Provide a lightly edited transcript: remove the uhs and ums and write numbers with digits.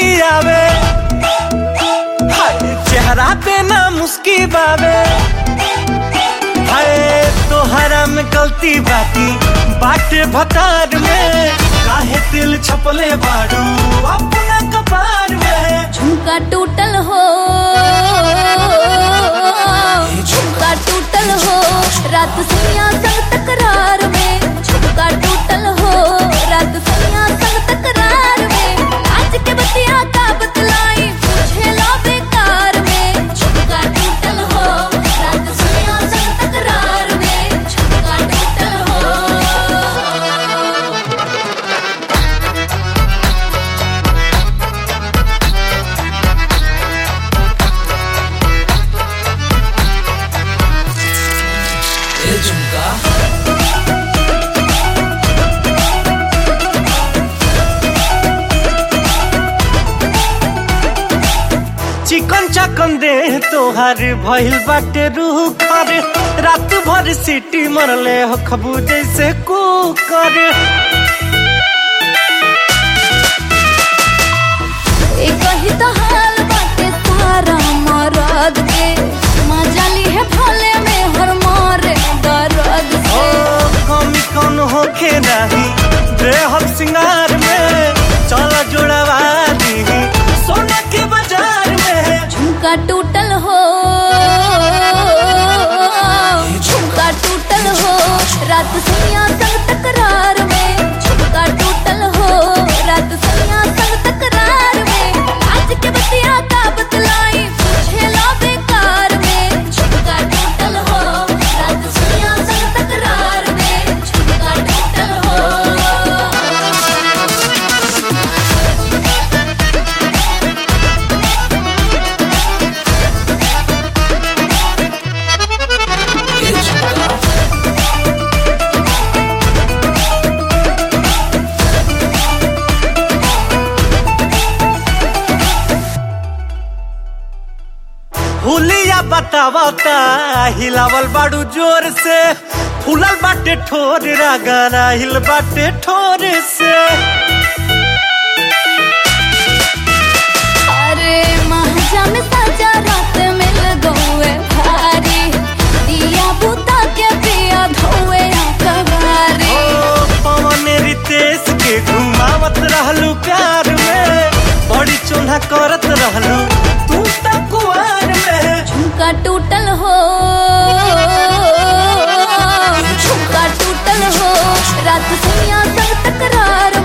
आवे, हाय चेहरा पे ना मुस्की बावे, हाय तोहरा में गलती बाकी बाटे भतार में, काहे दिल छपले बाड़ू अपना कपार में। झुमका टूटल हो, झुमका टूटल हो रात सैया संग तकरार में, झुमका टूटल हो रात सैया संग तकरार में, आज के बतिया का बतलाई पूछे लो बेकार में, झुमका टूटल हो रात सैया संग तकरार में, झुमका टूटल हो। चिकन चाकन दे तोहार भइल बाटे रूह कर, रात भर सीटी मरले हो खबू जैसे कुकर। एक ही तो हाल बाटे सारा मरद के, मजा ली है भोले में हर मारे दर्द ओ से। कमी कौन होखे नहीं बेहद सिंगार में, चला जोड़वा दी सोना के बाजार में। झुमका टूटल हो, झुमका टूटल हो रात सैया संग तकरार में, झुमका टूटल हो रात सैया संग तकरार में, आज के बतिया का बतलाई पूछे लो बेकार में, झुमका टूटल हो रात सैया संग तकरार में, झुमका टूटल हो। हुलिया बतावता हिलावल बाड़ू जोर से, फूलल बाटे ठोर रागाना हिल बाटे ठोर से। अरे महाजा में साजा रात मिल गए भारी, दिया बुता के पिया धोए कबारी। ओ पवन रितेश के घुमावत रहलू प्यार में, बड़ी चोन्हा करत रहलू तू त कुआर में। झुमका टूटल हो, झुमका टूटल हो रात सैया संग तकरार